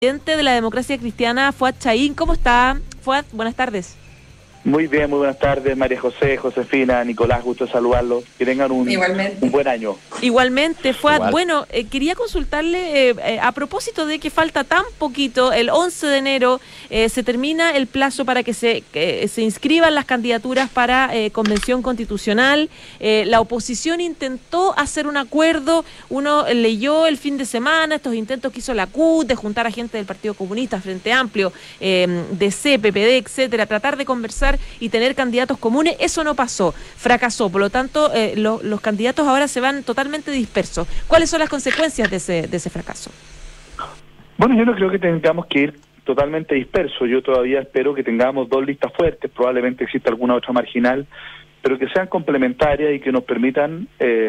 Presidente de la Democracia Cristiana, Fuad Chahín. ¿Cómo está, Fuad? Buenas tardes. Muy bien, muy buenas tardes, María José, Josefina, Nicolás, gusto saludarlos. Que tengan un buen año. Igualmente, Fuad. Bueno, quería consultarle a propósito de que falta tan poquito, el 11 de enero se termina el plazo para que se inscriban las candidaturas para convención constitucional. La oposición intentó hacer un acuerdo, uno leyó el fin de semana estos intentos que hizo la CUT de juntar a gente del Partido Comunista, Frente Amplio, DC, PPD, etcétera, tratar de conversar y tener candidatos comunes. Eso no pasó, fracasó, por lo tanto los candidatos ahora se van totalmente dispersos. ¿Cuáles son las consecuencias de ese fracaso? Bueno, yo no creo que tengamos que ir totalmente dispersos. Yo todavía espero que tengamos dos listas fuertes, probablemente exista alguna otra marginal, pero que sean complementarias y que nos permitan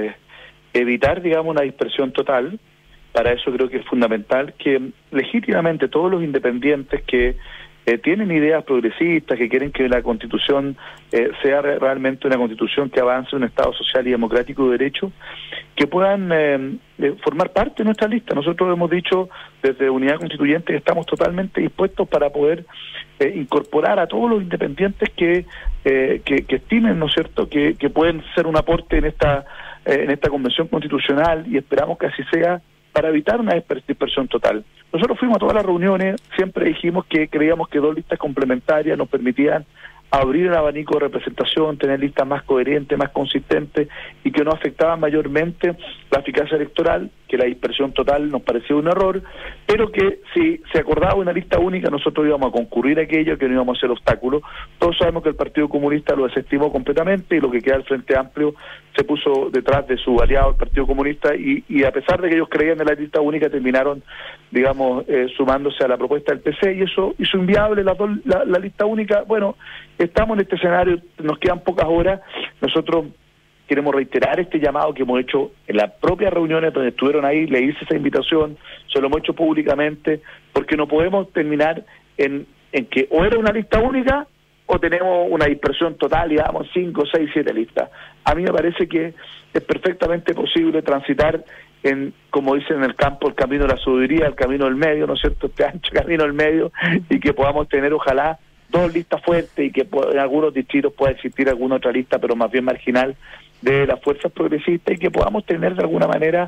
evitar, digamos, una dispersión total. Para eso creo que es fundamental que legítimamente todos los independientes que tienen ideas progresistas, que quieren que la Constitución sea realmente una Constitución que avance un Estado social y democrático de derecho, que puedan formar parte de nuestra lista. Nosotros hemos dicho desde Unidad Constituyente que estamos totalmente dispuestos para poder incorporar a todos los independientes que estimen, ¿no es cierto?, que pueden ser un aporte en esta Convención Constitucional, y esperamos que así sea, para evitar una dispersión total. Nosotros fuimos a todas las reuniones, siempre dijimos que creíamos que dos listas complementarias nos permitían abrir el abanico de representación, tener listas más coherentes, más consistentes, y que no afectaban mayormente la eficacia electoral, que la dispersión total nos parecía un error, pero que si se acordaba una lista única nosotros íbamos a concurrir a aquello, que no íbamos a hacer obstáculos. Todos sabemos que el Partido Comunista lo desestimó completamente, y lo que queda del Frente Amplio se puso detrás de su aliado, el Partido Comunista, y a pesar de que ellos creían en la lista única, terminaron, digamos, sumándose a la propuesta del PC, y eso hizo inviable la lista única. Bueno, estamos en este escenario, nos quedan pocas horas. Nosotros queremos reiterar este llamado que hemos hecho en las propias reuniones donde estuvieron ahí, le hice esa invitación, se lo hemos hecho públicamente, porque no podemos terminar en que o era una lista única o tenemos una dispersión total y damos 5, 6, 7 listas. A mí me parece que es perfectamente posible transitar como dicen en el campo, el camino de la sabiduría, el camino del medio, ¿no es cierto?, este ancho camino del medio, y que podamos tener, ojalá, dos listas fuertes, y que en algunos distritos pueda existir alguna otra lista, pero más bien marginal, de las fuerzas progresistas, y que podamos tener de alguna manera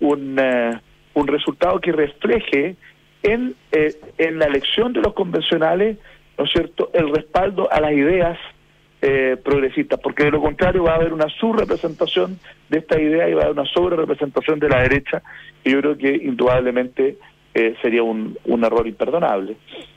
un resultado que refleje en la elección de los convencionales, ¿no es cierto?, el respaldo a las ideas progresistas, porque de lo contrario va a haber una subrepresentación de esta idea y va a haber una sobrerepresentación de la derecha, y yo creo que indudablemente sería un error imperdonable.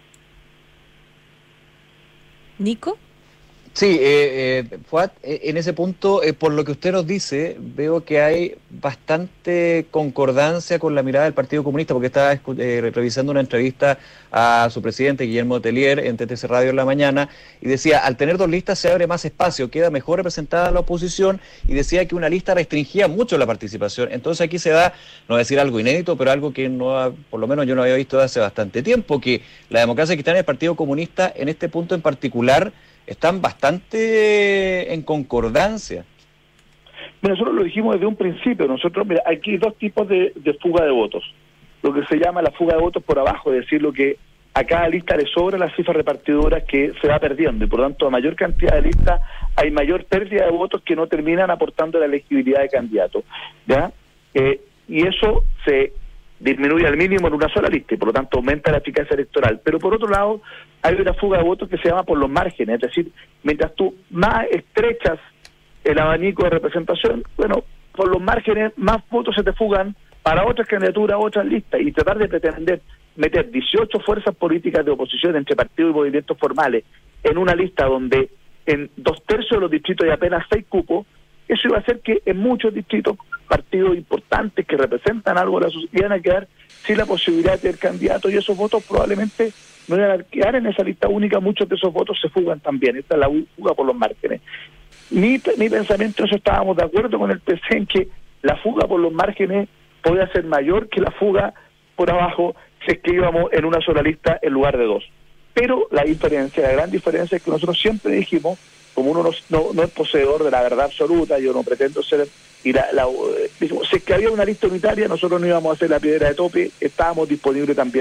¿Nico? Sí, Fuad, en ese punto, por lo que usted nos dice, veo que hay bastante concordancia con la mirada del Partido Comunista, porque estaba revisando una entrevista a su presidente, Guillermo Tellier, en TTC Radio en la mañana, y decía, al tener dos listas se abre más espacio, queda mejor representada la oposición, y decía que una lista restringía mucho la participación. Entonces aquí se da, no voy a decir algo inédito, pero algo que por lo menos yo no había visto desde hace bastante tiempo, que la Democracia Cristiana y el Partido Comunista, en este punto en particular, están bastante en concordancia. Bueno, nosotros lo dijimos desde un principio. Nosotros, mira, aquí hay dos tipos de fuga de votos. Lo que se llama la fuga de votos por abajo, es decir, lo que a cada lista le sobra las cifras repartidoras que se va perdiendo, y por lo tanto a mayor cantidad de listas hay mayor pérdida de votos que no terminan aportando la elegibilidad de candidatos, ¿ya? Y eso se disminuye al mínimo en una sola lista, y por lo tanto aumenta la eficacia electoral. Pero por otro lado, hay una fuga de votos que se llama por los márgenes, es decir, mientras tú más estrechas el abanico de representación, bueno, por los márgenes más votos se te fugan para otras candidaturas, otras listas, y tratar de pretender meter 18 fuerzas políticas de oposición entre partidos y movimientos formales en una lista donde en 2/3 de los distritos hay apenas 6 cupos, eso iba a hacer que en muchos distritos partidos importantes que representan algo de la sociedad iban a quedar sin la posibilidad de tener candidatos, y esos votos probablemente no iban a quedar en esa lista única. Muchos de esos votos se fugan también. Esta es la fuga por los márgenes. Mi pensamiento, eso estábamos de acuerdo con el PC, en que la fuga por los márgenes podía ser mayor que la fuga por abajo si es que íbamos en una sola lista en lugar de dos. Pero la gran diferencia es que nosotros siempre dijimos, como uno no es poseedor de la verdad absoluta, yo no pretendo ser, y si es que había una lista unitaria, nosotros no íbamos a hacer la piedra de tope, estábamos disponibles también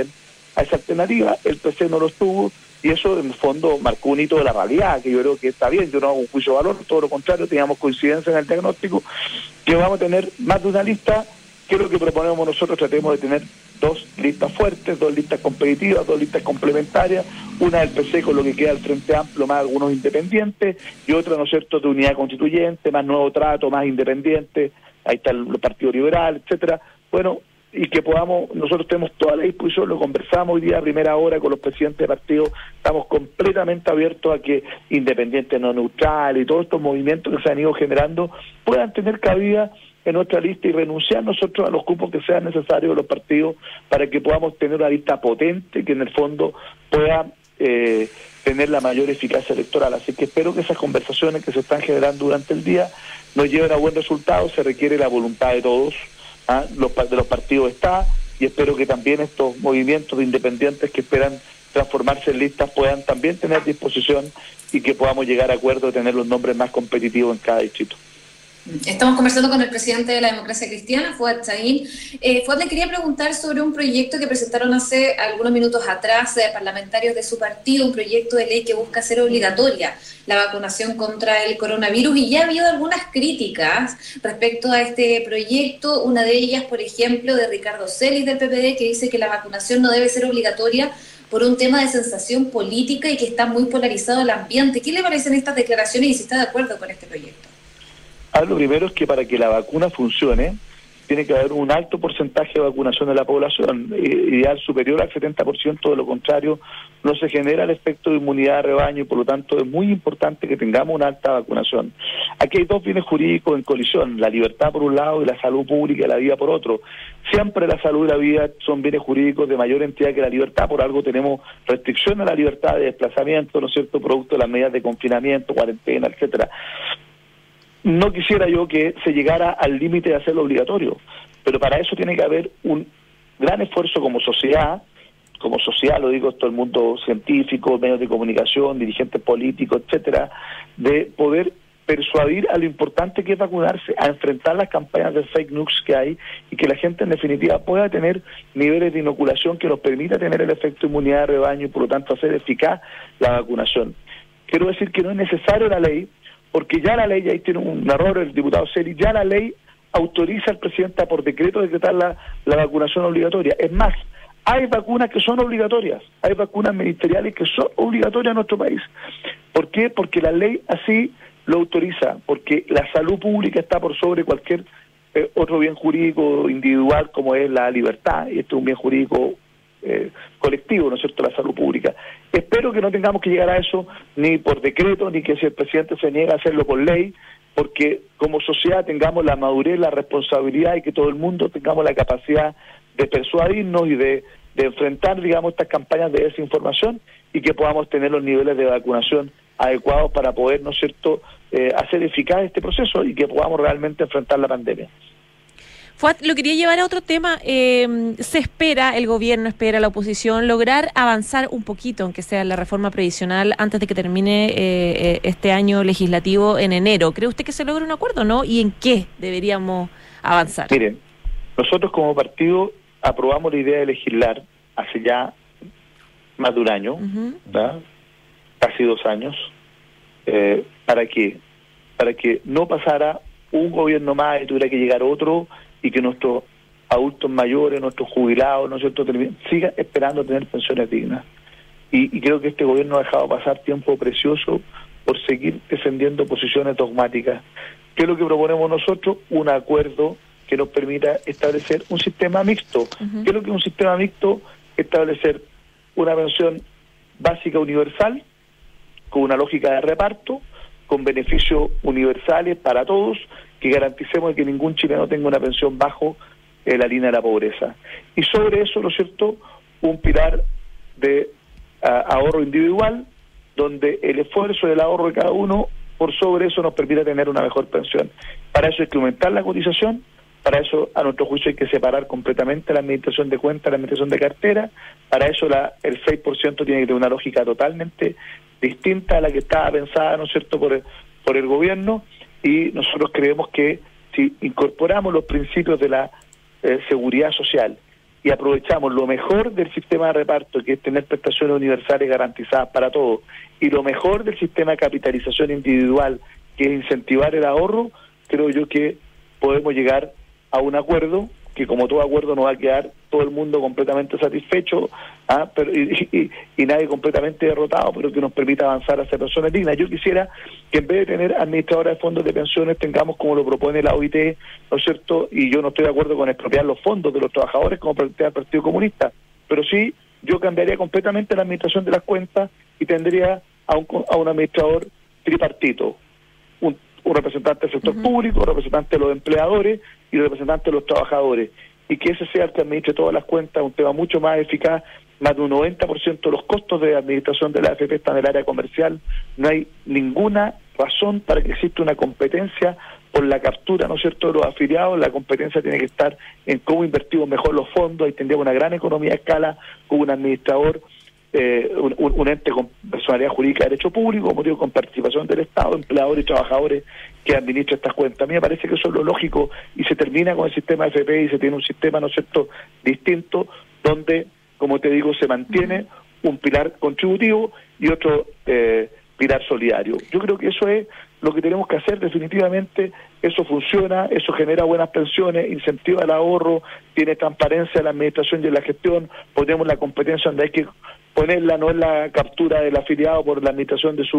a esa alternativa, el PC no lo tuvo, y eso en el fondo marcó un hito de la realidad, que yo creo que está bien, yo no hago un juicio de valor, todo lo contrario, teníamos coincidencia en el diagnóstico, que vamos a tener más de una lista, que es lo que proponemos nosotros, tratemos de tener 2 listas fuertes, 2 listas competitivas, 2 listas complementarias, una del PC con lo que queda del Frente Amplio, más algunos independientes, y otra, ¿no es cierto?, de unidad constituyente, más nuevo trato, más independiente, ahí está el Partido Liberal, etcétera. Bueno, y que podamos, nosotros tenemos toda la disposición, lo conversamos hoy día a primera hora con los presidentes de partidos, estamos completamente abiertos a que independientes no neutrales y todos estos movimientos que se han ido generando puedan tener cabida en nuestra lista y renunciar nosotros a los cupos que sean necesarios de los partidos para que podamos tener una lista potente que en el fondo pueda tener la mayor eficacia electoral. Así que espero que esas conversaciones que se están generando durante el día nos lleven a buen resultado. Se requiere la voluntad de todos, de los partidos está, y espero que también estos movimientos de independientes que esperan transformarse en listas puedan también tener disposición y que podamos llegar a acuerdo de tener los nombres más competitivos en cada distrito. Estamos conversando con el presidente de la Democracia Cristiana, Fuad Chahín. Fuad, le quería preguntar sobre un proyecto que presentaron hace algunos minutos atrás parlamentarios de su partido, un proyecto de ley que busca hacer obligatoria la vacunación contra el coronavirus, y ya ha habido algunas críticas respecto a este proyecto, una de ellas, por ejemplo, de Ricardo Celis del PPD, que dice que la vacunación no debe ser obligatoria por un tema de sensación política y que está muy polarizado el ambiente. ¿Qué le parecen estas declaraciones y si está de acuerdo con este proyecto? Lo primero es que para que la vacuna funcione, tiene que haber un alto porcentaje de vacunación de la población, ideal superior al 70%, de lo contrario no se genera el efecto de inmunidad de rebaño y por lo tanto es muy importante que tengamos una alta vacunación. Aquí hay 2 bienes jurídicos en colisión, la libertad por un lado y la salud pública y la vida por otro. Siempre la salud y la vida son bienes jurídicos de mayor entidad que la libertad, por algo tenemos restricción a la libertad de desplazamiento, ¿no es cierto?, producto de las medidas de confinamiento, cuarentena, etcétera. No quisiera yo que se llegara al límite de hacerlo obligatorio, pero para eso tiene que haber un gran esfuerzo como sociedad, lo digo todo el mundo científico, medios de comunicación, dirigentes políticos, etcétera, de poder persuadir a lo importante que es vacunarse, a enfrentar las campañas de fake news que hay y que la gente en definitiva pueda tener niveles de inoculación que nos permita tener el efecto de inmunidad de rebaño y por lo tanto hacer eficaz la vacunación. Quiero decir que no es necesario la ley, porque ya la ley, ahí tiene un error el diputado Celis, ya la ley autoriza al presidente a por decreto decretar la vacunación obligatoria. Es más, hay vacunas que son obligatorias, hay vacunas ministeriales que son obligatorias en nuestro país. ¿Por qué? Porque la ley así lo autoriza, porque la salud pública está por sobre cualquier otro bien jurídico individual como es la libertad, y este es un bien jurídico colectivo, ¿no es cierto?, la salud pública. Espero que no tengamos que llegar a eso ni por decreto, ni que si el presidente se niega a hacerlo por ley, porque como sociedad tengamos la madurez, la responsabilidad y que todo el mundo tengamos la capacidad de persuadirnos y de enfrentar, digamos, estas campañas de desinformación y que podamos tener los niveles de vacunación adecuados para poder, ¿no es cierto?, hacer eficaz este proceso y que podamos realmente enfrentar la pandemia. Fuad, lo quería llevar a otro tema. Se espera, el gobierno espera, la oposición, lograr avanzar un poquito, aunque sea la reforma previsional, antes de que termine este año legislativo en enero. ¿Cree usted que se logra un acuerdo, no? ¿Y en qué deberíamos avanzar? Miren, nosotros como partido aprobamos la idea de legislar hace ya más de un año, ¿verdad? Casi 2 años. ¿Para qué? Para que no pasara un gobierno más y tuviera que llegar otro y que nuestros adultos mayores, nuestros jubilados, ¿no es cierto?, sigan esperando tener pensiones dignas. Y creo que este gobierno ha dejado pasar tiempo precioso por seguir defendiendo posiciones dogmáticas. ¿Qué es lo que proponemos nosotros? Un acuerdo que nos permita establecer un sistema mixto. ¿Qué es lo que es un sistema mixto? Establecer una pensión básica universal, con una lógica de reparto, con beneficios universales para todos, que garanticemos que ningún chileno tenga una pensión bajo la línea de la pobreza. Y sobre eso, ¿no es cierto?, un pilar de ahorro individual, donde el esfuerzo del ahorro de cada uno, por sobre eso nos permita tener una mejor pensión. Para eso hay que aumentar la cotización, para eso, a nuestro juicio, hay que separar completamente la administración de cuentas, la administración de cartera, para eso el 6% tiene que tener una lógica totalmente distinta a la que estaba pensada, ¿no es cierto?, por el gobierno, y nosotros creemos que si incorporamos los principios de la seguridad social y aprovechamos lo mejor del sistema de reparto, que es tener prestaciones universales garantizadas para todos, y lo mejor del sistema de capitalización individual, que es incentivar el ahorro, creo yo que podemos llegar a un acuerdo, que como todo acuerdo no va a quedar todo el mundo completamente satisfecho, pero y nadie completamente derrotado, pero que nos permita avanzar hacia personas dignas. Yo quisiera que en vez de tener administradores de fondos de pensiones, tengamos como lo propone la OIT, ¿no es cierto? Y yo no estoy de acuerdo con expropiar los fondos de los trabajadores como plantea el Partido Comunista, pero sí yo cambiaría completamente la administración de las cuentas y tendría a un administrador tripartito, un representante del sector público, un representante de los empleadores y un representante de los trabajadores, y que ese sea el que administre todas las cuentas, un tema mucho más eficaz. Más de un 90% de los costos de administración de la AFP están en el área comercial. No hay ninguna razón para que exista una competencia por la captura, ¿no es cierto?, de los afiliados. La competencia tiene que estar en cómo invertimos mejor los fondos. Ahí tendríamos una gran economía de escala con un administrador, un ente con personalidad jurídica de derecho público, como digo, con participación del Estado, empleadores y trabajadores que administran estas cuentas. A mí me parece que eso es lo lógico, y se termina con el sistema FP y se tiene un sistema, ¿no es cierto?, distinto, donde, como te digo, se mantiene un pilar contributivo y otro pilar solidario. Yo creo que eso es lo que tenemos que hacer definitivamente. Eso funciona, eso genera buenas pensiones, incentiva el ahorro, tiene transparencia en la administración y en la gestión, ponemos la competencia donde hay que ponerla, no en la captura del afiliado por la administración de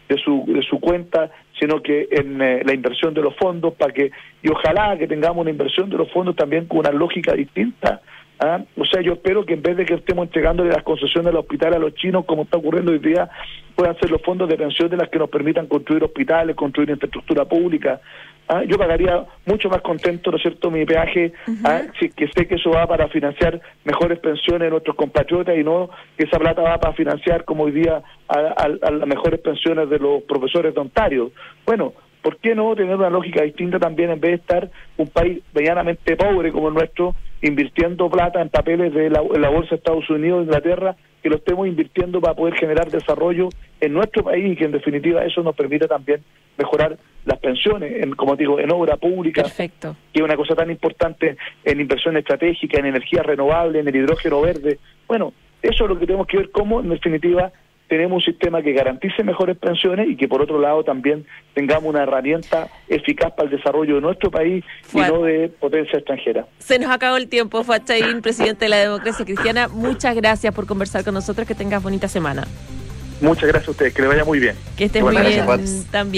su cuenta, sino que en la inversión de los fondos, y ojalá que tengamos una inversión de los fondos también con una lógica distinta. O sea, yo espero que en vez de que estemos entregándole las concesiones del hospital a los chinos, como está ocurriendo hoy día, puedan ser los fondos de pensión de las que nos permitan construir hospitales, construir infraestructura pública. Yo pagaría mucho más contento, ¿no es cierto?, mi peaje, si que sé que eso va para financiar mejores pensiones de nuestros compatriotas y no que esa plata va para financiar, como hoy día, a las mejores pensiones de los profesores de Ontario. Bueno, ¿por qué no tener una lógica distinta también, en vez de estar un país medianamente pobre como el nuestro, invirtiendo plata en papeles de la bolsa de Estados Unidos, Inglaterra, que lo estemos invirtiendo para poder generar desarrollo en nuestro país, y que en definitiva eso nos permita también mejorar las pensiones, como digo, en obra pública? Perfecto. Que es una cosa tan importante, en inversión estratégica, en energías renovables, en el hidrógeno verde. Bueno, eso es lo que tenemos que ver, cómo en definitiva tenemos un sistema que garantice mejores pensiones y que por otro lado también tengamos una herramienta eficaz para el desarrollo de nuestro país y no de potencia extranjera. Se nos acabó el tiempo. Fuad Chahín, presidente de la Democracia Cristiana, muchas gracias por conversar con nosotros, que tengas bonita semana. Muchas gracias a ustedes, que le vaya muy bien. Que estés muy bien también.